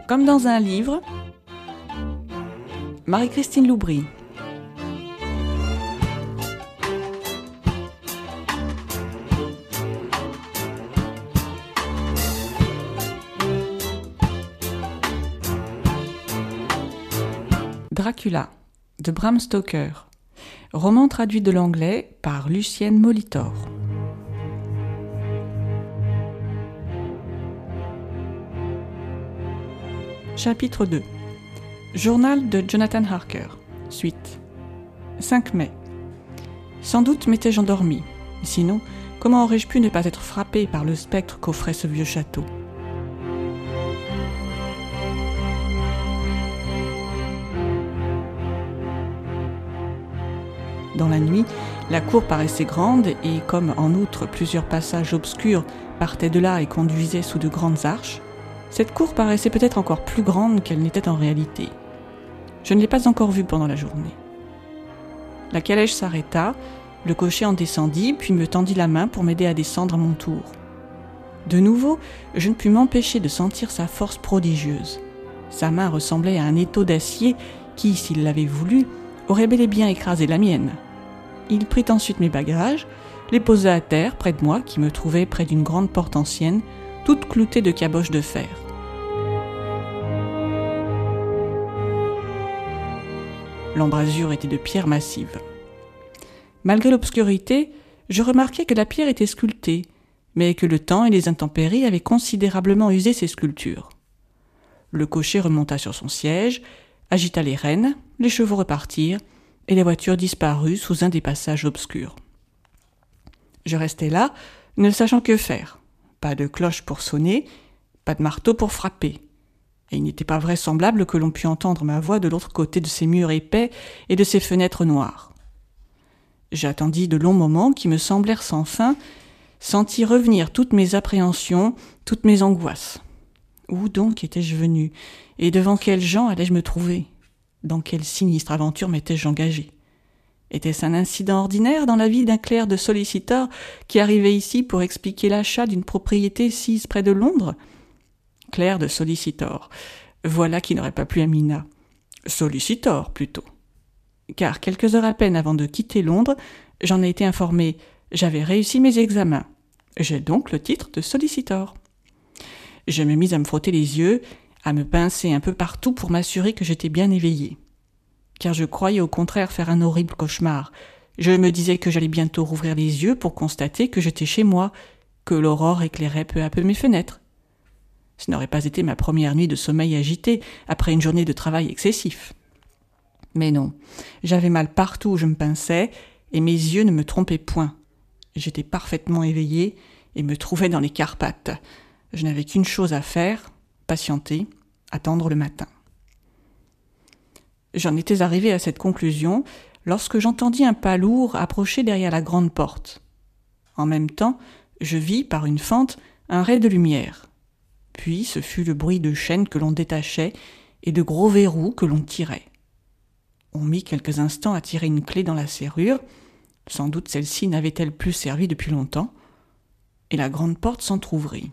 Comme dans un livre, Marie-Christine Loubry. Dracula, de Bram Stoker. Roman traduit de l'anglais par Lucienne Molitor. Chapitre 2. Journal de Jonathan Harker. Suite. 5 mai. Sans doute m'étais-je endormi. Sinon, comment aurais-je pu ne pas être frappé par le spectre qu'offrait ce vieux château ? Dans la nuit, la cour paraissait grande et comme en outre plusieurs passages obscurs partaient de là et conduisaient sous de grandes arches, cette cour paraissait peut-être encore plus grande qu'elle n'était en réalité. Je ne l'ai pas encore vue pendant la journée. La calèche s'arrêta, le cocher en descendit, puis me tendit la main pour m'aider à descendre à mon tour. De nouveau, je ne pus m'empêcher de sentir sa force prodigieuse. Sa main ressemblait à un étau d'acier qui, s'il l'avait voulu, aurait bel et bien écrasé la mienne. Il prit ensuite mes bagages, les posa à terre près de moi, qui me trouvait près d'une grande porte ancienne, toute cloutée de caboches de fer. L'embrasure était de pierre massive. Malgré l'obscurité, je remarquai que la pierre était sculptée, mais que le temps et les intempéries avaient considérablement usé ces sculptures. Le cocher remonta sur son siège, agita les rênes, les chevaux repartirent, et la voiture disparut sous un des passages obscurs. Je restai là, ne sachant que faire. Pas de cloche pour sonner, pas de marteau pour frapper. Et il n'était pas vraisemblable que l'on pût entendre ma voix de l'autre côté de ces murs épais et de ces fenêtres noires. J'attendis de longs moments qui me semblèrent sans fin, sentis revenir toutes mes appréhensions, toutes mes angoisses. Où donc étais-je venu, et devant quels gens allais-je me trouver ? Dans quelle sinistre aventure m'étais-je engagé ? Était-ce un incident ordinaire dans la vie d'un clerc de Solicitor qui arrivait ici pour expliquer l'achat d'une propriété sise près de Londres ? Clerc de Solicitor, voilà qui n'aurait pas plu à Mina. Solicitor, plutôt. Car quelques heures à peine avant de quitter Londres, j'en ai été informé, j'avais réussi mes examens. J'ai donc le titre de Solicitor. Je me mis à me frotter les yeux, à me pincer un peu partout pour m'assurer que j'étais bien éveillé. Car je croyais au contraire faire un horrible cauchemar. Je me disais que j'allais bientôt rouvrir les yeux pour constater que j'étais chez moi, que l'aurore éclairait peu à peu mes fenêtres. Ce n'aurait pas été ma première nuit de sommeil agité après une journée de travail excessif. Mais non, j'avais mal partout où je me pinçais et mes yeux ne me trompaient point. J'étais parfaitement éveillé et me trouvais dans les Carpates. Je n'avais qu'une chose à faire, patienter, attendre le matin. J'en étais arrivé à cette conclusion lorsque j'entendis un pas lourd approcher derrière la grande porte. En même temps, je vis, par une fente, un ray de lumière. Puis ce fut le bruit de chaînes que l'on détachait et de gros verrous que l'on tirait. On mit quelques instants à tirer une clé dans la serrure, sans doute celle-ci n'avait-elle plus servi depuis longtemps, et la grande porte s'entr'ouvrit.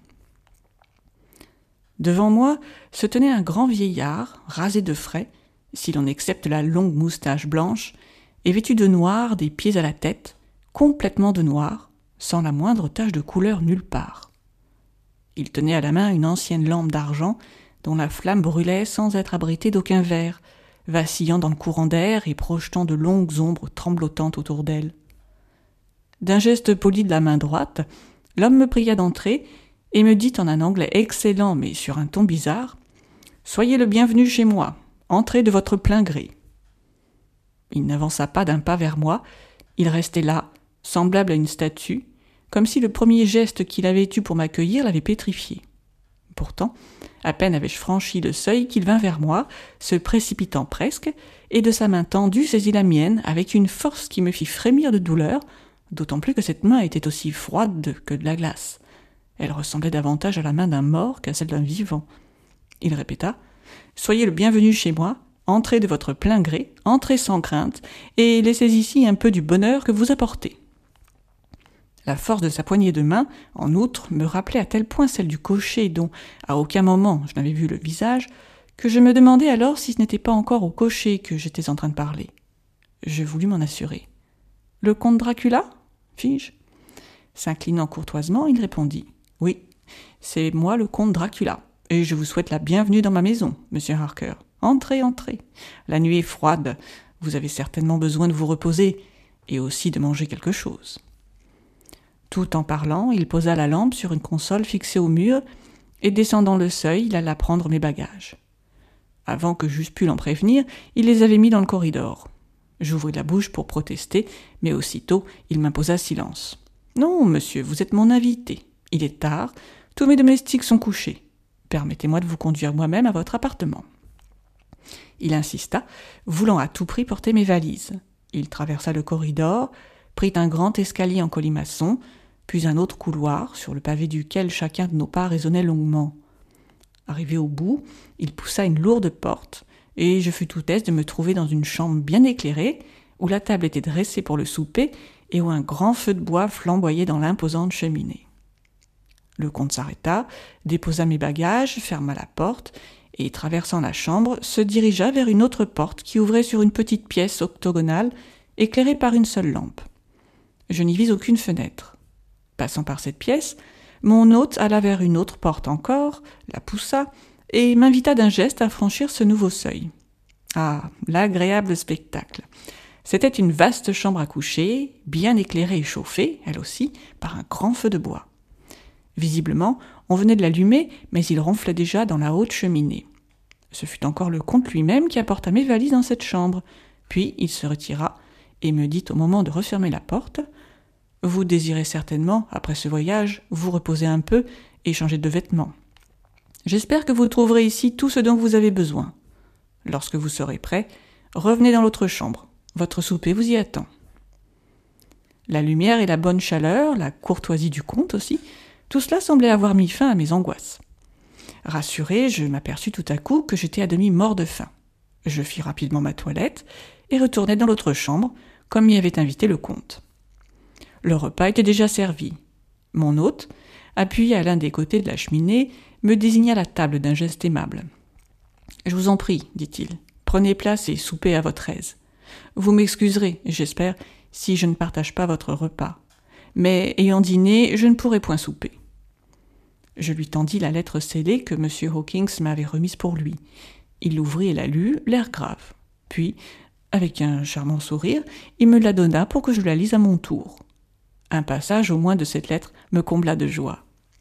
Devant moi se tenait un grand vieillard, rasé de frais, si l'on accepte la longue moustache blanche, et vêtu de noir des pieds à la tête, complètement de noir, sans la moindre tache de couleur nulle part. Il tenait à la main une ancienne lampe d'argent dont la flamme brûlait sans être abritée d'aucun verre, vacillant dans le courant d'air et projetant de longues ombres tremblotantes autour d'elle. D'un geste poli de la main droite, l'homme me pria d'entrer et me dit en un anglais excellent mais sur un ton bizarre « Soyez le bienvenu chez moi, entrez de votre plein gré. » Il n'avança pas d'un pas vers moi, il restait là, semblable à une statue, comme si le premier geste qu'il avait eu pour m'accueillir l'avait pétrifié. Pourtant, à peine avais-je franchi le seuil qu'il vint vers moi, se précipitant presque, et de sa main tendue saisit la mienne avec une force qui me fit frémir de douleur, d'autant plus que cette main était aussi froide que de la glace. Elle ressemblait davantage à la main d'un mort qu'à celle d'un vivant. Il répéta « Soyez le bienvenu chez moi, entrez de votre plein gré, entrez sans crainte, et laissez ici un peu du bonheur que vous apportez. » La force de sa poignée de main, en outre, me rappelait à tel point celle du cocher dont, à aucun moment, je n'avais vu le visage, que je me demandais alors si ce n'était pas encore au cocher que j'étais en train de parler. Je voulus m'en assurer. « Le comte Dracula » fis-je. S'inclinant courtoisement, il répondit « Oui, c'est moi le comte Dracula, et je vous souhaite la bienvenue dans ma maison, monsieur Harker. Entrez, entrez. La nuit est froide, vous avez certainement besoin de vous reposer, et aussi de manger quelque chose. » Tout en parlant, il posa la lampe sur une console fixée au mur, et descendant le seuil, il alla prendre mes bagages. Avant que j'eusse pu l'en prévenir, il les avait mis dans le corridor. J'ouvris la bouche pour protester, mais aussitôt il m'imposa silence. « Non, monsieur, vous êtes mon invité. Il est tard, tous mes domestiques sont couchés. Permettez-moi de vous conduire moi-même à votre appartement. » Il insista, voulant à tout prix porter mes valises. Il traversa le corridor, prit un grand escalier en colimaçon, puis un autre couloir, sur le pavé duquel chacun de nos pas résonnait longuement. Arrivé au bout, il poussa une lourde porte, et je fus tout aise de me trouver dans une chambre bien éclairée, où la table était dressée pour le souper, et où un grand feu de bois flamboyait dans l'imposante cheminée. Le comte s'arrêta, déposa mes bagages, ferma la porte, et, traversant la chambre, se dirigea vers une autre porte qui ouvrait sur une petite pièce octogonale, éclairée par une seule lampe. Je n'y vis aucune fenêtre. Passant par cette pièce, mon hôte alla vers une autre porte encore, la poussa, et m'invita d'un geste à franchir ce nouveau seuil. Ah, l'agréable spectacle! C'était une vaste chambre à coucher, bien éclairée et chauffée, elle aussi, par un grand feu de bois. Visiblement, on venait de l'allumer, mais il ronflait déjà dans la haute cheminée. Ce fut encore le comte lui-même qui apporta mes valises dans cette chambre, puis il se retira et me dit au moment de refermer la porte « Vous désirez certainement, après ce voyage, vous reposer un peu et changer de vêtements. J'espère que vous trouverez ici tout ce dont vous avez besoin. Lorsque vous serez prêt, revenez dans l'autre chambre. Votre souper vous y attend. » La lumière et la bonne chaleur, la courtoisie du comte aussi, tout cela semblait avoir mis fin à mes angoisses. Rassuré, je m'aperçus tout à coup que j'étais à demi mort de faim. Je fis rapidement ma toilette et retournai dans l'autre chambre, comme m'y avait invité le comte. Le repas était déjà servi. Mon hôte, appuyé à l'un des côtés de la cheminée, me désigna la table d'un geste aimable. « Je vous en prie, dit-il, prenez place et soupez à votre aise. Vous m'excuserez, j'espère, si je ne partage pas votre repas. Mais ayant dîné, je ne pourrai point souper. » Je lui tendis la lettre scellée que M. Hawkins m'avait remise pour lui. Il l'ouvrit et la lut, l'air grave. Puis, avec un charmant sourire, il me la donna pour que je la lise à mon tour. Un passage au moins de cette lettre me combla de joie.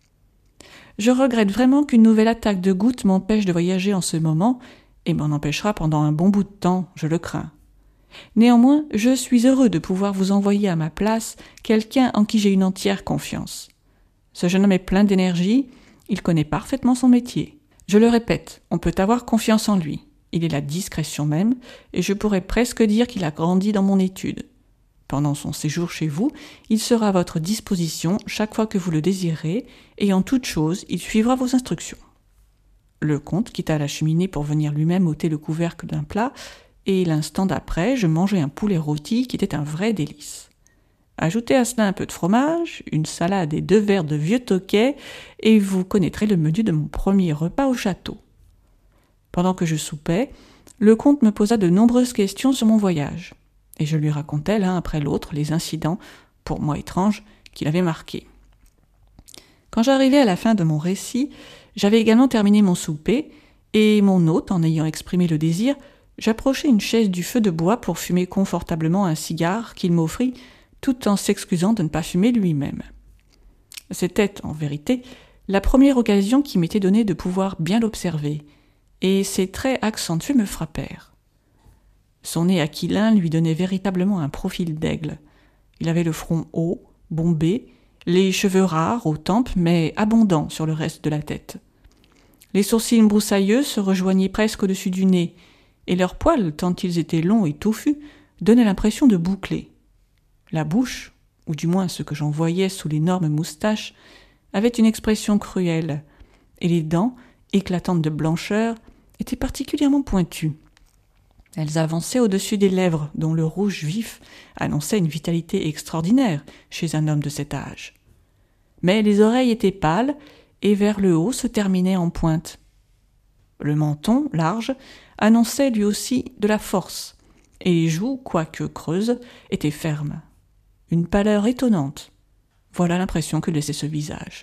« Je regrette vraiment qu'une nouvelle attaque de goutte m'empêche de voyager en ce moment, et m'en empêchera pendant un bon bout de temps, je le crains. Néanmoins, je suis heureux de pouvoir vous envoyer à ma place quelqu'un en qui j'ai une entière confiance. Ce jeune homme est plein d'énergie, il connaît parfaitement son métier. Je le répète, on peut avoir confiance en lui. Il est la discrétion même, et je pourrais presque dire qu'il a grandi dans mon étude. Pendant son séjour chez vous, il sera à votre disposition chaque fois que vous le désirez, et en toute chose, il suivra vos instructions. » Le comte quitta la cheminée pour venir lui-même ôter le couvercle d'un plat, et l'instant d'après, je mangeai un poulet rôti qui était un vrai délice. Ajoutez à cela un peu de fromage, une salade et 2 verres de vieux Tokay, et vous connaîtrez le menu de mon premier repas au château. Pendant que je soupais, le comte me posa de nombreuses questions sur mon voyage, et je lui racontai l'un après l'autre les incidents, pour moi étranges, qu'il avait marqués. Quand j'arrivai à la fin de mon récit, j'avais également terminé mon souper, et mon hôte, en ayant exprimé le désir, j'approchai une chaise du feu de bois pour fumer confortablement un cigare qu'il m'offrit, tout en s'excusant de ne pas fumer lui-même. C'était, en vérité, la première occasion qui m'était donnée de pouvoir bien l'observer, et ses traits accentués me frappèrent. Son nez aquilin lui donnait véritablement un profil d'aigle. Il avait le front haut, bombé, les cheveux rares aux tempes, mais abondants sur le reste de la tête. Les sourcils broussailleux se rejoignaient presque au-dessus du nez, et leurs poils, tant ils étaient longs et touffus, donnaient l'impression de boucler. La bouche, ou du moins ce que j'en voyais sous l'énorme moustache, avait une expression cruelle, et les dents, éclatantes de blancheur, étaient particulièrement pointues. Elles avançaient au-dessus des lèvres, dont le rouge vif annonçait une vitalité extraordinaire chez un homme de cet âge. Mais les oreilles étaient pâles et vers le haut se terminaient en pointe. Le menton, large, annonçait lui aussi de la force, et les joues, quoique creuses, étaient fermes. Une pâleur étonnante. Voilà l'impression que laissait ce visage.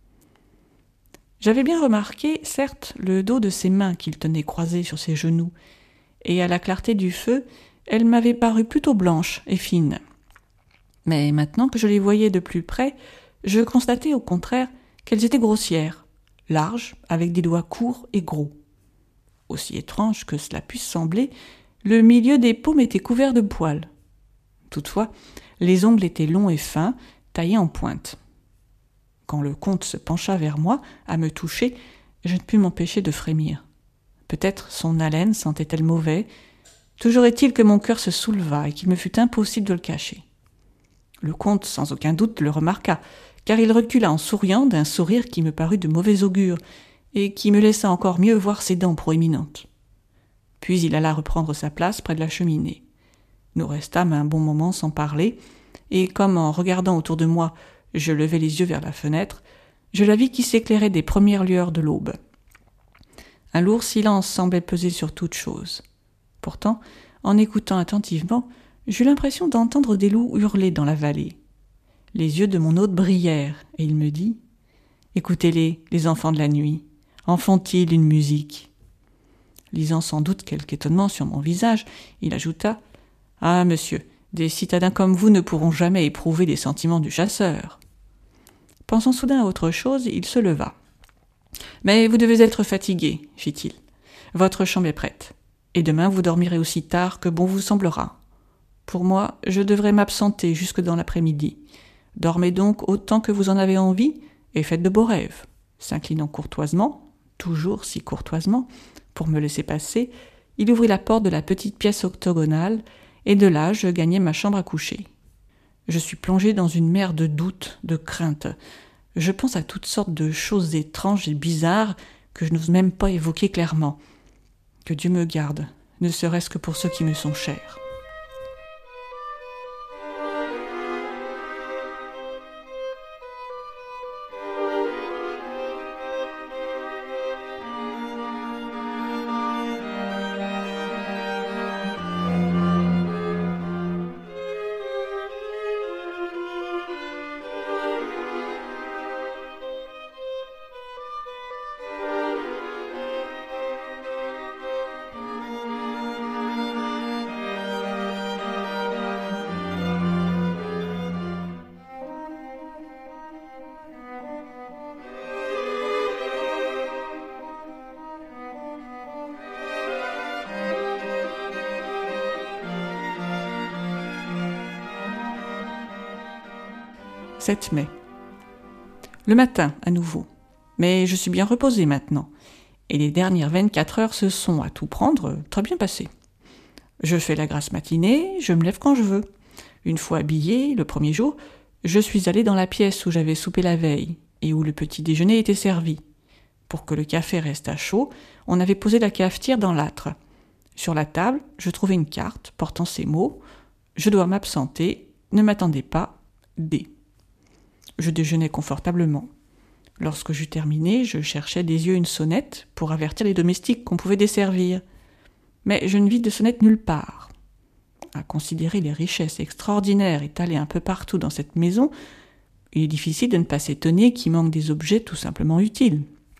J'avais bien remarqué, certes, le dos de ses mains qu'il tenait croisées sur ses genoux, et à la clarté du feu, elle m'avait paru plutôt blanche et fine. Mais maintenant que je les voyais de plus près, je constatais au contraire qu'elles étaient grossières, larges, avec des doigts courts et gros. Aussi étrange que cela puisse sembler, le milieu des paumes était couvert de poils. Toutefois, les ongles étaient longs et fins, taillés en pointe. Quand le comte se pencha vers moi, à me toucher, je ne pus m'empêcher de frémir. Peut-être son haleine sentait-elle mauvais. Toujours est-il que mon cœur se souleva et qu'il me fut impossible de le cacher. Le comte, sans aucun doute, le remarqua, car il recula en souriant d'un sourire qui me parut de mauvais augure et qui me laissa encore mieux voir ses dents proéminentes. Puis il alla reprendre sa place près de la cheminée. Nous restâmes un bon moment sans parler, et comme en regardant autour de moi, je levai les yeux vers la fenêtre, je la vis qui s'éclairait des premières lueurs de l'aube. Un lourd silence semblait peser sur toute chose. Pourtant, en écoutant attentivement, j'eus l'impression d'entendre des loups hurler dans la vallée. Les yeux de mon hôte brillèrent, et il me dit « Écoutez-les, les enfants de la nuit. En font-ils une musique ?» Lisant sans doute quelque étonnement sur mon visage, il ajouta « Ah, monsieur, des citadins comme vous ne pourront jamais éprouver les sentiments du chasseur. » Pensant soudain à autre chose, il se leva. « Mais vous devez être fatigué, fit-il. Votre chambre est prête, et demain vous dormirez aussi tard que bon vous semblera. Pour moi, je devrais m'absenter jusque dans l'après-midi. Dormez donc autant que vous en avez envie, et faites de beaux rêves. » S'inclinant courtoisement, toujours si courtoisement, pour me laisser passer, il ouvrit la porte de la petite pièce octogonale, et de là je gagnai ma chambre à coucher. Je suis plongé dans une mer de doutes, de craintes. Je pense à toutes sortes de choses étranges et bizarres que je n'ose même pas évoquer clairement. Que Dieu me garde, ne serait-ce que pour ceux qui me sont chers. « 7 mai. Le matin, à nouveau. Mais je suis bien reposée maintenant. Et les dernières 24 heures se sont, à tout prendre, très bien passées. Je fais la grasse matinée, je me lève quand je veux. Une fois habillée, le premier jour, je suis allée dans la pièce où j'avais soupé la veille et où le petit déjeuner était servi. Pour que le café reste à chaud, on avait posé la cafetière dans l'âtre. Sur la table, je trouvai une carte portant ces mots « Je dois m'absenter, ne m'attendez pas, D ». Je déjeunais confortablement. Lorsque j'eus terminé, je cherchais des yeux une sonnette pour avertir les domestiques qu'on pouvait desservir. Mais je ne vis de sonnette nulle part. À considérer les richesses extraordinaires étalées un peu partout dans cette maison, il est difficile de ne pas s'étonner qu'il manque des objets tout simplement utiles.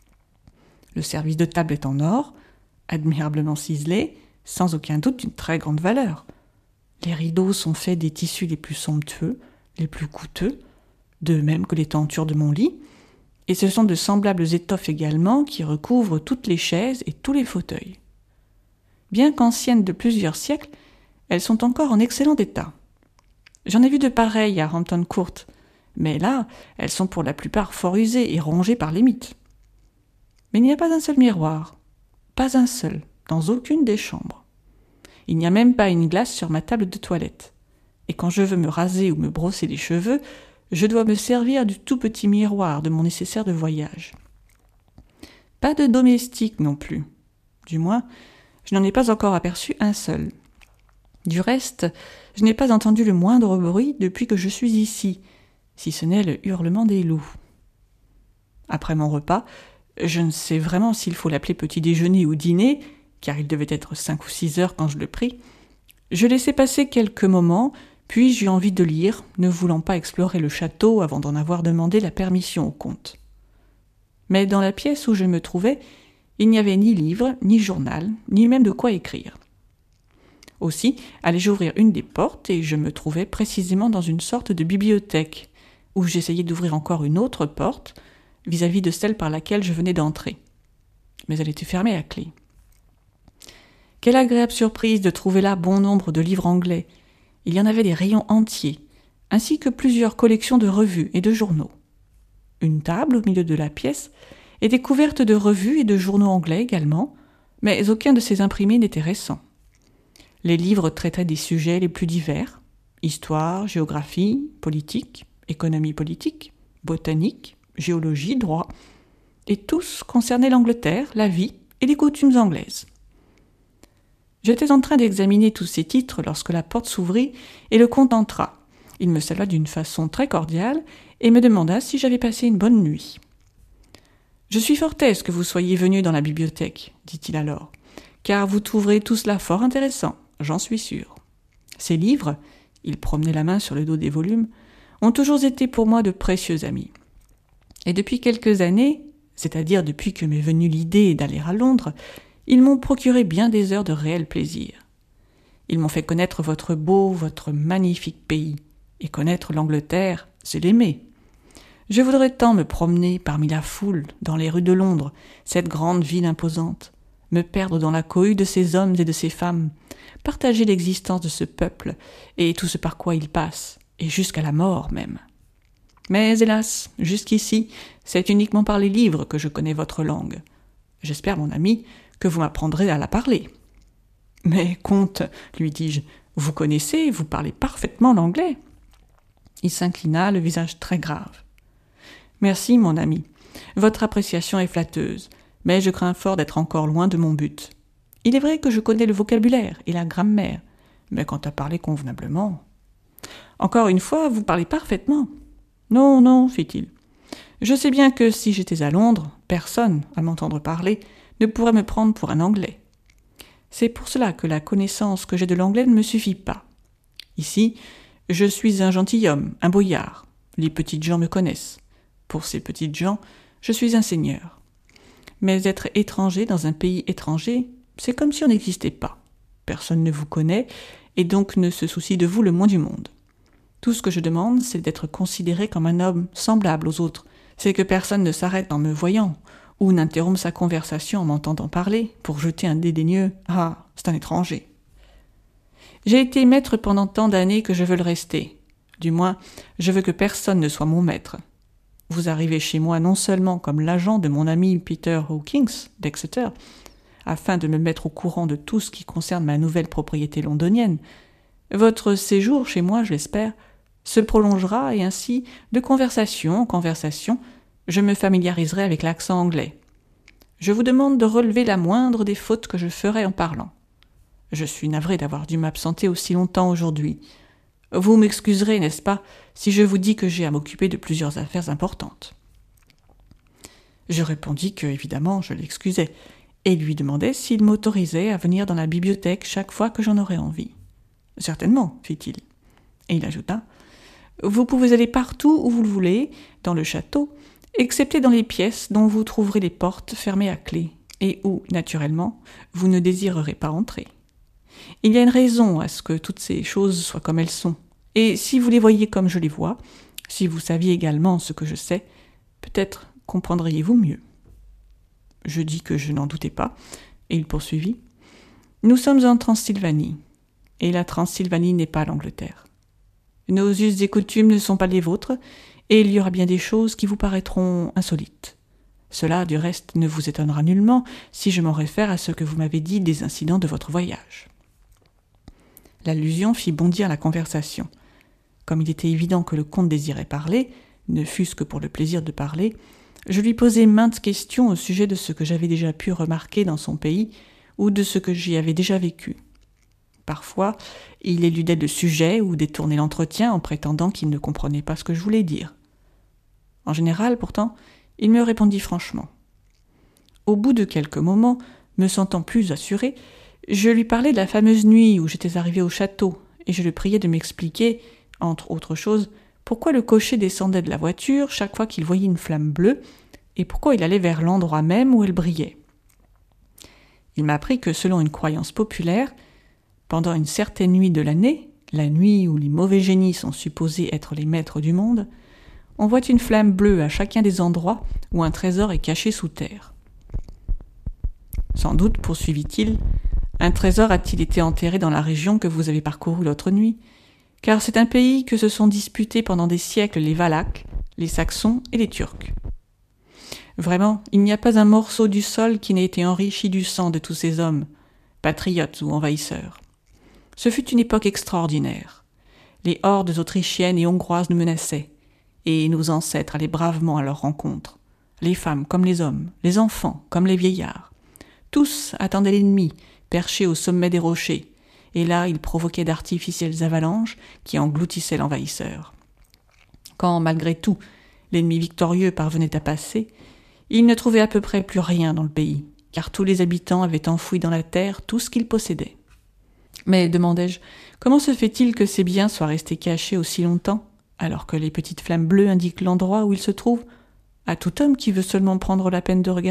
Le service de table est en or, admirablement ciselé, sans aucun doute d'une très grande valeur. Les rideaux sont faits des tissus les plus somptueux, les plus coûteux, de même que les tentures de mon lit, et ce sont de semblables étoffes également qui recouvrent toutes les chaises et tous les fauteuils. Bien qu'anciennes de plusieurs siècles, elles sont encore en excellent état. J'en ai vu de pareilles à Hampton Court, mais là, elles sont pour la plupart fort usées et rongées par les mites. Mais il n'y a pas un seul miroir, pas un seul, dans aucune des chambres. Il n'y a même pas une glace sur ma table de toilette, et quand je veux me raser ou me brosser les cheveux, je dois me servir du tout petit miroir de mon nécessaire de voyage. Pas de domestique non plus. Du moins, Je n'en ai pas encore aperçu un seul. Du reste, je n'ai pas entendu le moindre bruit depuis que je suis ici, si ce n'est le hurlement des loups. Après mon repas, je ne sais vraiment s'il faut l'appeler petit déjeuner ou dîner, car il devait être 5 ou 6 heures quand je le pris. Je laissai passer quelques moments, puis j'eus envie de lire, ne voulant pas explorer le château avant d'en avoir demandé la permission au comte. Mais dans la pièce où je me trouvais, il n'y avait ni livre, ni journal, ni même de quoi écrire. Aussi, allai-je ouvrir une des portes et je me trouvais précisément dans une sorte de bibliothèque, où j'essayais d'ouvrir encore une autre porte, vis-à-vis de celle par laquelle je venais d'entrer. Mais elle était fermée à clé. Quelle agréable surprise de trouver là bon nombre de livres anglais. Il y en avait des rayons entiers, ainsi que plusieurs collections de revues et de journaux. Une table au milieu de la pièce était couverte de revues et de journaux anglais également, mais aucun de ces imprimés n'était récent. Les livres traitaient des sujets les plus divers, histoire, géographie, politique, économie politique, botanique, géologie, droit, et tous concernaient l'Angleterre, la vie et les coutumes anglaises. J'étais en train d'examiner tous ces titres lorsque la porte s'ouvrit et le comte entra. Il me salua d'une façon très cordiale et me demanda si j'avais passé une bonne nuit. « Je suis fort aise que vous soyez venu dans la bibliothèque, dit-il alors, car vous trouverez tout cela fort intéressant, j'en suis sûr. Ces livres, il promenait la main sur le dos des volumes, ont toujours été pour moi de précieux amis. Et depuis quelques années, c'est-à-dire depuis que m'est venue l'idée d'aller à Londres, ils m'ont procuré bien des heures de réel plaisir. Ils m'ont fait connaître votre beau, votre magnifique pays, et connaître l'Angleterre, c'est l'aimer. Je voudrais tant me promener parmi la foule, dans les rues de Londres, cette grande ville imposante, me perdre dans la cohue de ces hommes et de ces femmes, partager l'existence de ce peuple et tout ce par quoi il passe, et jusqu'à la mort même. Mais hélas, jusqu'ici, c'est uniquement par les livres que je connais votre langue. J'espère, mon ami, que vous m'apprendrez à la parler. Mais, comte, lui dis-je, vous connaissez, vous parlez parfaitement l'anglais. Il s'inclina, le visage très grave. Merci, mon ami. Votre appréciation est flatteuse, mais je crains fort d'être encore loin de mon but. Il est vrai que je connais le vocabulaire et la grammaire, mais quant à parler convenablement... Encore une fois, vous parlez parfaitement. Non, non, fit-il. Je sais bien que si j'étais à Londres, personne, à m'entendre parler, ne pourrait me prendre pour un Anglais. C'est pour cela que la connaissance que j'ai de l'anglais ne me suffit pas. Ici, je suis un gentilhomme, un boyard. Les petites gens me connaissent. Pour ces petites gens, je suis un seigneur. Mais être étranger dans un pays étranger, c'est comme si on n'existait pas. Personne ne vous connaît et donc ne se soucie de vous le moins du monde. Tout ce que je demande, c'est d'être considéré comme un homme semblable aux autres. C'est que personne ne s'arrête en me voyant, ou n'interrompt sa conversation en m'entendant parler, pour jeter un dédaigneux « Ah, c'est un étranger ». J'ai été maître pendant tant d'années que je veux le rester. Du moins, je veux que personne ne soit mon maître. Vous arrivez chez moi non seulement comme l'agent de mon ami Peter Hawkins, d'Exeter, afin de me mettre au courant de tout ce qui concerne ma nouvelle propriété londonienne. Votre séjour chez moi, je l'espère, se prolongera et ainsi, de conversation en conversation, je me familiariserai avec l'accent anglais. Je vous demande de relever la moindre des fautes que je ferai en parlant. Je suis navré d'avoir dû m'absenter aussi longtemps aujourd'hui. Vous m'excuserez, n'est-ce pas, si je vous dis que j'ai à m'occuper de plusieurs affaires importantes. Je répondis que, évidemment, je l'excusais, et lui demandai s'il m'autorisait à venir dans la bibliothèque chaque fois que j'en aurais envie. « Certainement, fit-il. » Et il ajouta, « Vous pouvez aller partout où vous le voulez, dans le château, excepté dans les pièces dont vous trouverez les portes fermées à clé, et où, naturellement, vous ne désirerez pas entrer. Il y a une raison à ce que toutes ces choses soient comme elles sont, et si vous les voyiez comme je les vois, si vous saviez également ce que je sais, peut-être comprendriez-vous mieux. » Je dis que je n'en doutais pas, et il poursuivit, « Nous sommes en Transylvanie, et la Transylvanie n'est pas l'Angleterre. Nos us et coutumes ne sont pas les vôtres, et il y aura bien des choses qui vous paraîtront insolites. Cela, du reste, ne vous étonnera nullement si je m'en réfère à ce que vous m'avez dit des incidents de votre voyage. » L'allusion fit bondir la conversation. Comme il était évident que le comte désirait parler, ne fût-ce que pour le plaisir de parler, je lui posai maintes questions au sujet de ce que j'avais déjà pu remarquer dans son pays, ou de ce que j'y avais déjà vécu. Parfois, il éludait le sujet ou détournait l'entretien en prétendant qu'il ne comprenait pas ce que je voulais dire. En général, pourtant, il me répondit franchement. Au bout de quelques moments, me sentant plus assuré, je lui parlais de la fameuse nuit où j'étais arrivé au château, et je le priais de m'expliquer, entre autres choses, pourquoi le cocher descendait de la voiture chaque fois qu'il voyait une flamme bleue, et pourquoi il allait vers l'endroit même où elle brillait. Il m'apprit que selon une croyance populaire, pendant une certaine nuit de l'année, la nuit où les mauvais génies sont supposés être les maîtres du monde, on voit une flamme bleue à chacun des endroits où un trésor est caché sous terre. Sans doute, poursuivit-il, un trésor a-t-il été enterré dans la région que vous avez parcourue l'autre nuit, car c'est un pays que se sont disputés pendant des siècles les Valaques, les Saxons et les Turcs. Vraiment, il n'y a pas un morceau du sol qui n'ait été enrichi du sang de tous ces hommes, patriotes ou envahisseurs. Ce fut une époque extraordinaire. Les hordes autrichiennes et hongroises nous menaçaient, et nos ancêtres allaient bravement à leur rencontre, les femmes comme les hommes, les enfants comme les vieillards. Tous attendaient l'ennemi, perché au sommet des rochers, et là ils provoquaient d'artificielles avalanches qui engloutissaient l'envahisseur. Quand, malgré tout, l'ennemi victorieux parvenait à passer, il ne trouvait à peu près plus rien dans le pays, car tous les habitants avaient enfoui dans la terre tout ce qu'ils possédaient. Mais, demandai-je, comment se fait-il que ces biens soient restés cachés aussi longtemps, alors que les petites flammes bleues indiquent l'endroit où ils se trouvent, à tout homme qui veut seulement prendre la peine de regarder ?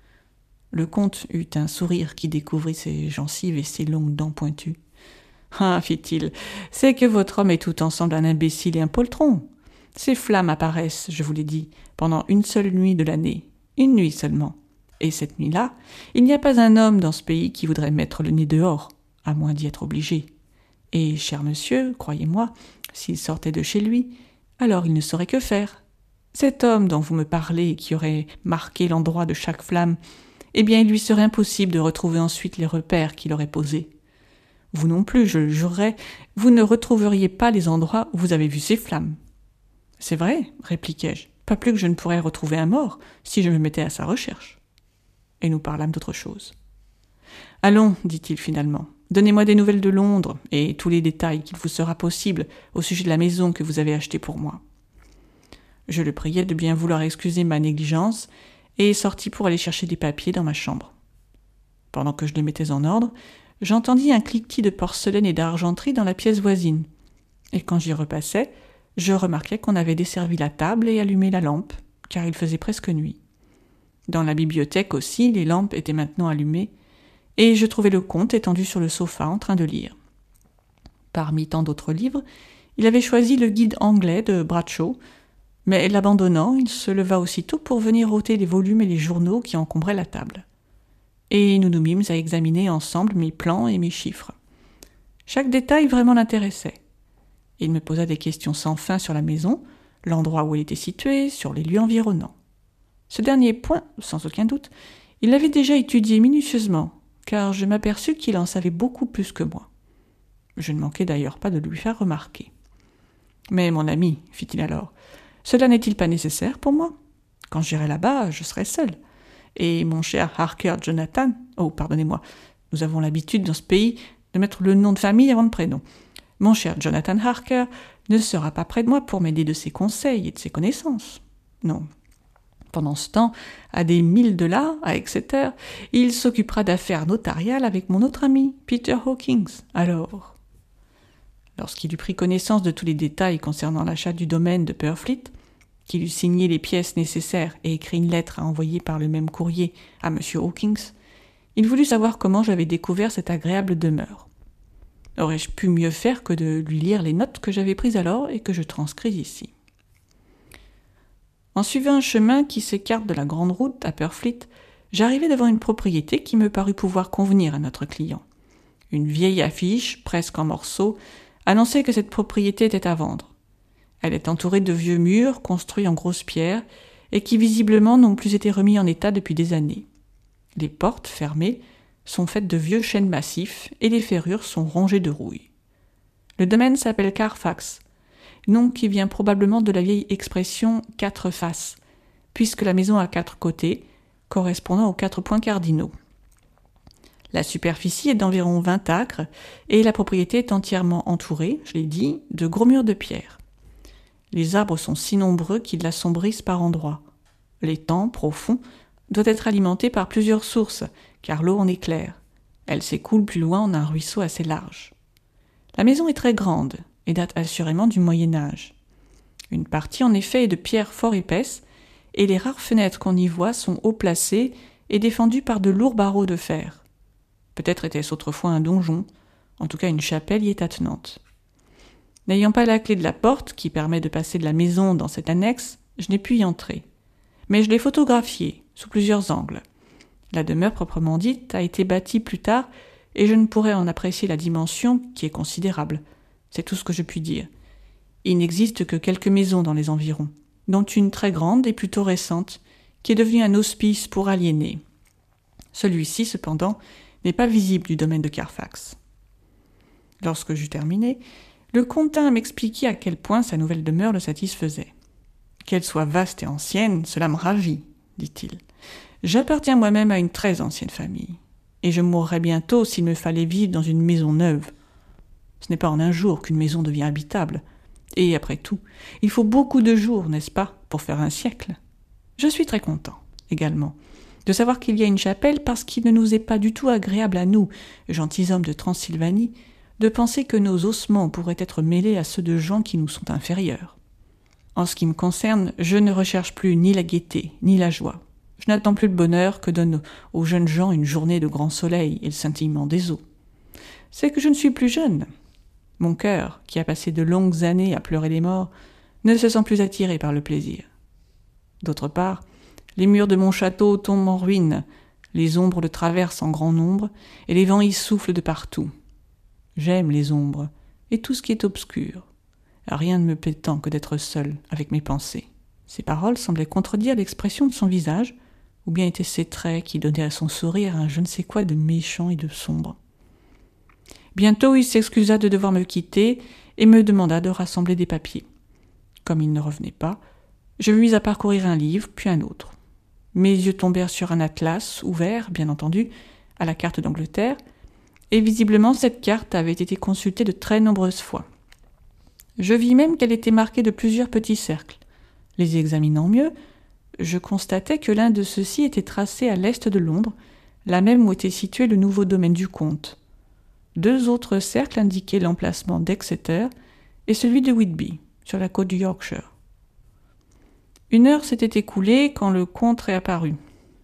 Le comte eut un sourire qui découvrit ses gencives et ses longues dents pointues. « Ah, fit-il, c'est que votre homme est tout ensemble un imbécile et un poltron. Ces flammes apparaissent, je vous l'ai dit, pendant une seule nuit de l'année, une nuit seulement. Et cette nuit-là, il n'y a pas un homme dans ce pays qui voudrait mettre le nez dehors, à moins d'y être obligé. Et, cher monsieur, croyez-moi, s'il sortait de chez lui, alors il ne saurait que faire. Cet homme dont vous me parlez et qui aurait marqué l'endroit de chaque flamme, eh bien il lui serait impossible de retrouver ensuite les repères qu'il aurait posés. Vous non plus, je le jurerais, vous ne retrouveriez pas les endroits où vous avez vu ces flammes. C'est vrai, répliquai-je, pas plus que je ne pourrais retrouver un mort si je me mettais à sa recherche. Et nous parlâmes d'autre chose. Allons, dit-il finalement, donnez-moi des nouvelles de Londres et tous les détails qu'il vous sera possible au sujet de la maison que vous avez achetée pour moi. Je le priai de bien vouloir excuser ma négligence et sortis pour aller chercher des papiers dans ma chambre. Pendant que je les mettais en ordre, j'entendis un cliquetis de porcelaine et d'argenterie dans la pièce voisine, et quand j'y repassais, je remarquai qu'on avait desservi la table et allumé la lampe, car il faisait presque nuit. Dans la bibliothèque aussi, les lampes étaient maintenant allumées, et je trouvai le comte étendu sur le sofa en train de lire. Parmi tant d'autres livres, il avait choisi le guide anglais de Bradshaw, mais l'abandonnant, il se leva aussitôt pour venir ôter les volumes et les journaux qui encombraient la table. Et nous nous mîmes à examiner ensemble mes plans et mes chiffres. Chaque détail vraiment l'intéressait. Il me posa des questions sans fin sur la maison, l'endroit où elle était située, sur les lieux environnants. Ce dernier point, sans aucun doute, il l'avait déjà étudié minutieusement, car je m'aperçus qu'il en savait beaucoup plus que moi. Je ne manquai d'ailleurs pas de lui faire remarquer. « Mais mon ami, fit-il alors, cela n'est-il pas nécessaire pour moi ? Quand j'irai là-bas, je serai seul. Et mon cher Harker Jonathan, pardonnez-moi, nous avons l'habitude dans ce pays de mettre le nom de famille avant le prénom. Mon cher Jonathan Harker ne sera pas près de moi pour m'aider de ses conseils et de ses connaissances. Non. Pendant ce temps, à des milles de là, à Exeter, il s'occupera d'affaires notariales avec mon autre ami, Peter Hawkins. Alors, lorsqu'il eut pris connaissance de tous les détails concernant l'achat du domaine de Purfleet, qu'il eut signé les pièces nécessaires et écrit une lettre à envoyer par le même courrier à M. Hawkins, il voulut savoir comment j'avais découvert cette agréable demeure. Aurais-je pu mieux faire que de lui lire les notes que j'avais prises alors et que je transcris ici. En suivant un chemin qui s'écarte de la grande route à Purfleet, j'arrivai devant une propriété qui me parut pouvoir convenir à notre client. Une vieille affiche, presque en morceaux, annonçait que cette propriété était à vendre. Elle est entourée de vieux murs construits en grosses pierres et qui visiblement n'ont plus été remis en état depuis des années. Les portes, fermées, sont faites de vieux chênes massifs et les ferrures sont rongées de rouille. Le domaine s'appelle Carfax, nom qui vient probablement de la vieille expression « quatre faces », puisque la maison a 4 côtés, correspondant aux 4 points cardinaux. La superficie est d'environ 20 acres et la propriété est entièrement entourée, je l'ai dit, de gros murs de pierre. Les arbres sont si nombreux qu'ils l'assombrissent par endroits. L'étang, profond, doit être alimenté par plusieurs sources, car l'eau en est claire. Elle s'écoule plus loin en un ruisseau assez large. La maison est très grande et date assurément du Moyen-Âge. Une partie en effet est de pierre fort épaisse, et les rares fenêtres qu'on y voit sont haut placées et défendues par de lourds barreaux de fer. Peut-être était-ce autrefois un donjon, en tout cas une chapelle y est attenante. N'ayant pas la clé de la porte qui permet de passer de la maison dans cette annexe, je n'ai pu y entrer. Mais je l'ai photographiée, sous plusieurs angles. La demeure proprement dite a été bâtie plus tard et je ne pourrais en apprécier la dimension qui est considérable. C'est tout ce que je puis dire. Il n'existe que quelques maisons dans les environs, dont une très grande et plutôt récente, qui est devenue un hospice pour aliénés. Celui-ci, cependant, n'est pas visible du domaine de Carfax. Lorsque j'eus terminé, le comte tint à m'expliquer à quel point sa nouvelle demeure le satisfaisait. « Qu'elle soit vaste et ancienne, cela me ravit, » dit-il. « J'appartiens moi-même à une très ancienne famille, et je mourrais bientôt s'il me fallait vivre dans une maison neuve. Ce n'est pas en un jour qu'une maison devient habitable. Et après tout, il faut beaucoup de jours, n'est-ce pas, pour faire un siècle. Je suis très content, également, de savoir qu'il y a une chapelle parce qu'il ne nous est pas du tout agréable à nous, gentilshommes de Transylvanie, de penser que nos ossements pourraient être mêlés à ceux de gens qui nous sont inférieurs. En ce qui me concerne, je ne recherche plus ni la gaieté, ni la joie. Je n'attends plus le bonheur que donne aux jeunes gens une journée de grand soleil et le scintillement des eaux. C'est que je ne suis plus jeune. Mon cœur, qui a passé de longues années à pleurer les morts, ne se sent plus attiré par le plaisir. D'autre part, les murs de mon château tombent en ruine, les ombres le traversent en grand nombre, et les vents y soufflent de partout. J'aime les ombres, et tout ce qui est obscur. Rien ne me plaît tant que d'être seul avec mes pensées. Ces paroles semblaient contredire l'expression de son visage, ou bien étaient ces traits qui donnaient à son sourire un je ne sais quoi de méchant et de sombre. Bientôt il s'excusa de devoir me quitter et me demanda de rassembler des papiers. Comme il ne revenait pas, je me mis à parcourir un livre, puis un autre. Mes yeux tombèrent sur un atlas, ouvert, bien entendu, à la carte d'Angleterre, et visiblement cette carte avait été consultée de très nombreuses fois. Je vis même qu'elle était marquée de plusieurs petits cercles. Les examinant mieux, je constatai que l'un de ceux-ci était tracé à l'est de Londres, là même où était situé le nouveau domaine du comte. 2 autres cercles indiquaient l'emplacement d'Exeter et celui de Whitby, sur la côte du Yorkshire. 1 heure s'était écoulée quand le comte réapparut.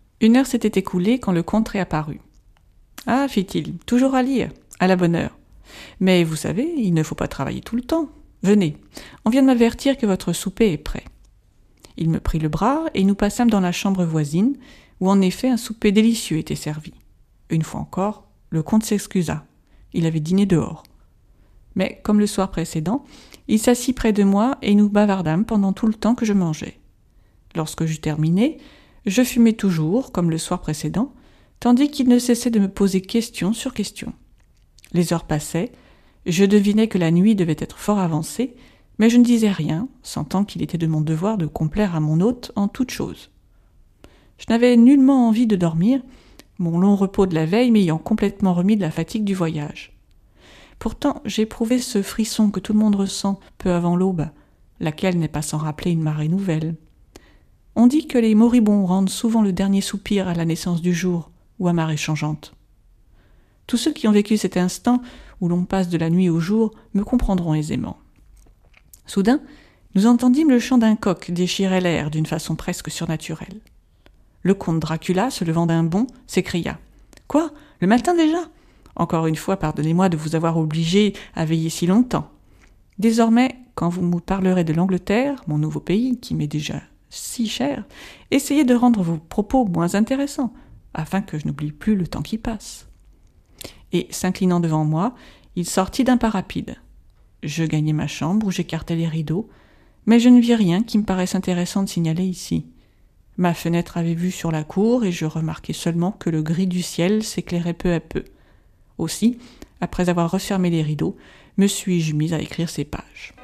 Ah, fit-il, toujours à lire, à la bonne heure. Mais vous savez, il ne faut pas travailler tout le temps. Venez, on vient de m'avertir que votre souper est prêt. Il me prit le bras et nous passâmes dans la chambre voisine, où en effet un souper délicieux était servi. Une fois encore, le comte s'excusa. Il avait dîné dehors. Mais, comme le soir précédent, il s'assit près de moi et nous bavardâmes pendant tout le temps que je mangeais. Lorsque j'eus terminé, je fumais toujours, comme le soir précédent, tandis qu'il ne cessait de me poser question sur question. Les heures passaient, je devinais que la nuit devait être fort avancée, mais je ne disais rien, sentant qu'il était de mon devoir de complaire à mon hôte en toutes choses. Je n'avais nullement envie de dormir, mon long repos de la veille m'ayant complètement remis de la fatigue du voyage. Pourtant, j'éprouvais ce frisson que tout le monde ressent peu avant l'aube, laquelle n'est pas sans rappeler une marée nouvelle. On dit que les moribonds rendent souvent le dernier soupir à la naissance du jour ou à marée changeante. Tous ceux qui ont vécu cet instant où l'on passe de la nuit au jour me comprendront aisément. Soudain, nous entendîmes le chant d'un coq déchirer l'air d'une façon presque surnaturelle. Le comte Dracula, se levant d'un bond, s'écria « Quoi, le matin déjà ? Encore une fois, pardonnez-moi de vous avoir obligé à veiller si longtemps. Désormais, quand vous me parlerez de l'Angleterre, mon nouveau pays, qui m'est déjà si cher, essayez de rendre vos propos moins intéressants, afin que je n'oublie plus le temps qui passe. » Et, s'inclinant devant moi, il sortit d'un pas rapide. Je gagnai ma chambre où j'écartai les rideaux, mais je ne vis rien qui me paraisse intéressant de signaler ici. Ma fenêtre avait vue sur la cour et je remarquai seulement que le gris du ciel s'éclairait peu à peu. Aussi, après avoir refermé les rideaux, me suis-je mis à écrire ces pages.